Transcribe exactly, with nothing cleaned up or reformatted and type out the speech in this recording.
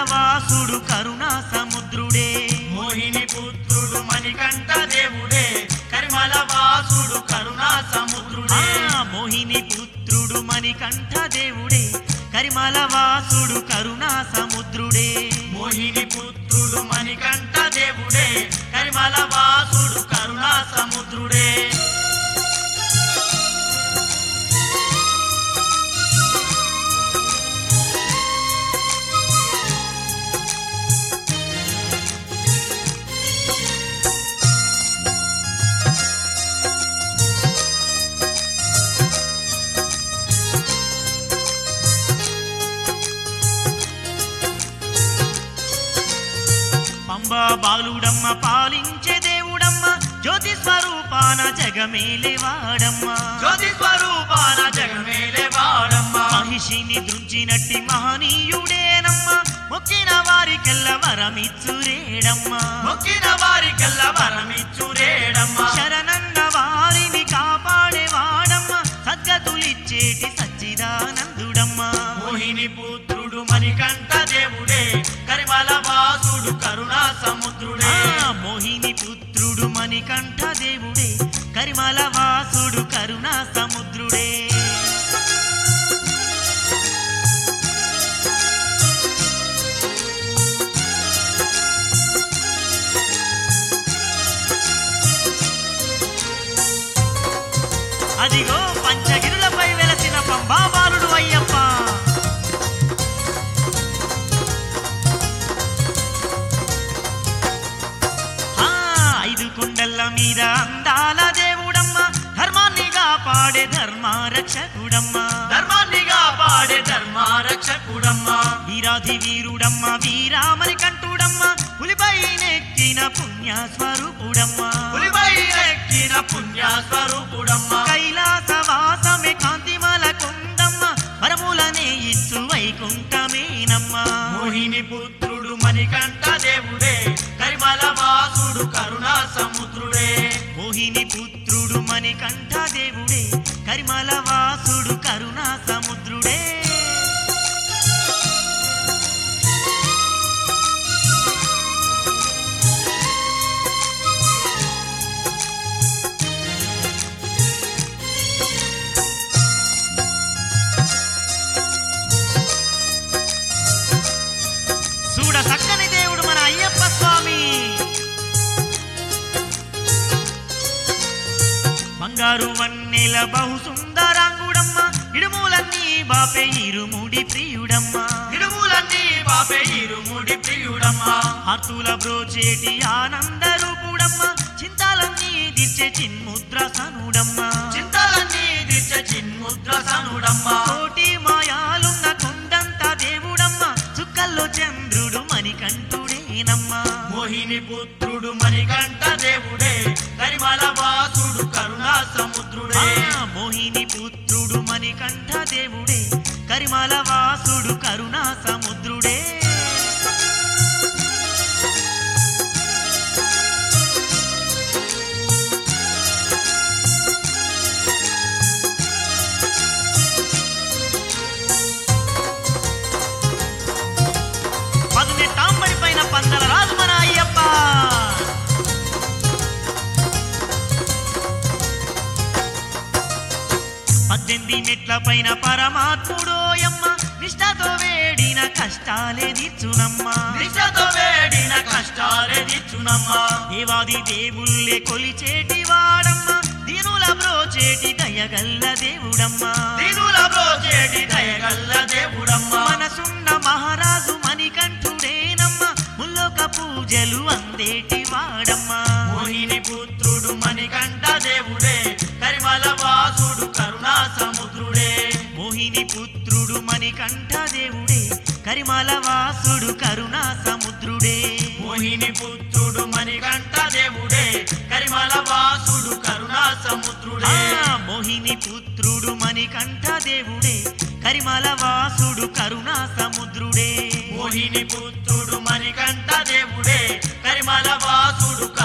వాసుడు కరుణా సముద్రుడే మోహిని పుత్రుడు మణికంఠ దేవుడే కరిమల వాసుడు కరుణా సముద్రుడే మోహిని పుత్రుడు మణికంఠ దేవుడే కరిమల వాసుడు కరుణా సముద్రుడే మోహిని పుత్రుడు మణికంఠ దేవుడే కరిమల వాసుడు కరుణా సముద్రుడే పంబా బాలుడమ్మ పాలించే దేవుడమ్మ జ్యోతి స్వరూపాన జగమేలేవాడమ్మ జ్యోతి స్వరూపాన జగమేలేవాడమ్మ మహిషిని దృంచినట్టి మహనీయుడేనమ్మ మొక్కిన వారికెల్ల వరమిచ్చురేడమ్మ మొక్కిన వారికెల్ల వరమిచ్చురేడమ్మ శరణన్న వారిని కాపాడేవాడమ్మ సద్గతులిచ్చేటి సచ్చిదానందుడమ్మ మోహిని పుత్రుడు మణికంఠ దేవుడే కరిమల వాసుడు కరుణా సముద్రుడే మోహిని పుత్రుడు మణికంఠ దేవుడే కరిమల వాసుడు కరుణా సముద్రుడే అదిగో పంచగిరులపై వెలసిన పంబా బాలుడు అయ్యప్ప ఐదు కొండల మీద అందాల దేవుడమ్మ ధర్మాన్ని కాపాడే ధర్మారక్షకుడమ్మ ధర్మాన్ని కాపాడే ధర్మారక్షకుడమ్మ వీరాధి వీరుడమ్మ వీరామని కంటుడమ్మ పులిపై నెక్కిన పుణ్య స్వరూపుడమ్మ పులిపై నెక్కిన పుణ్య స్వరూపుడమ్మ కైలాసవాసమే కాంతిమల కుందమ్మ వరములనే ఇచ్చు వైకుంఠమేనమ్మ మోహిని పుత్రుడు మణికంఠ దేవుడే కరిమల వాసుడు కరుణా సముద్రుడే మోహిని పుత్రుడు మణికంఠ దేవుడే కరిమల వాసుడు కరుణా సముద్రుడే చూడ చక్కని దేవుడు మన అయ్యప్ప స్వామి బంగారు వన్నెల బహు సుందరాంగుడమ్మ ఇడుములన్నీ బాపే ఇరుముడి ప్రియుడమ్మ ఇడుములన్నీ బాపే ఇరుముడి ప్రియుడమ్మ ఆర్తుల బ్రోచేటి ఆనంద రూపుడమ్మ చింతాలన్నీ దిచ్చే చిన్ముద్ర సనుడమ్మ చింతలన్నీ దిచ్చ చిన్ముద్ర సనుడమ్మ కోటి మాయాలున్న కొండంత దేవుడమ్మ చుక్కల్లో చంద్రుడు మణికంఠుడేనమ్మ మోహిని పుత్రుడు మణికంఠ దేవుడే కరిమల వాసుడు కరుణా సముద్రుడే మోహిని పుత్రుడు మణికంఠ దేవుడే కరిమల వాసుడు కరుణా సముద్రుడే పదునెట్టాంబడి పైన పందల రాజు మన అయ్యప్ప పద్దెనిమిది మెట్ల పైన పరమాత్ముడోయమ్మ నిష్టతో వేడిన కష్టాలే తీర్చునమ్మ నిష్టతో వేడిన కష్టాలే తీర్చునమ్మ దేవాది దేవుళ్ళే కొలిచేటి వాడమ్మ దీనుల బ్రోచేటి దయగల్ల దేవుడమ్మ దీనుల బ్రోచేటి దయగల్ల దేవుడమ్మ మనసున్న మహారాజు మణికంఠుడేనమ్మ ముల్లోక పూజలు అందేటి వాడమ్మ మోహిని పుత్రుడు మణికంఠ దేవుడే కరిమల వాసుడు కరుణా సముద్రుడే మోహిని పుత్రుడు మణికంఠ దేవుడే కరిమల వాసుడు కరుణా సముద్రుడే మోహిని పుత్రుడు మణికంఠ దేవుడే కరిమల వాసుడు కరుణా సముద్రుడే మోహిని పుత్రుడు మణికంఠ దేవుడే కరిమల వాసుడు కరుణా సముద్రుడే మోహిని పుత్రుడు మణికంఠ దేవుడే కరిమల వాసుడు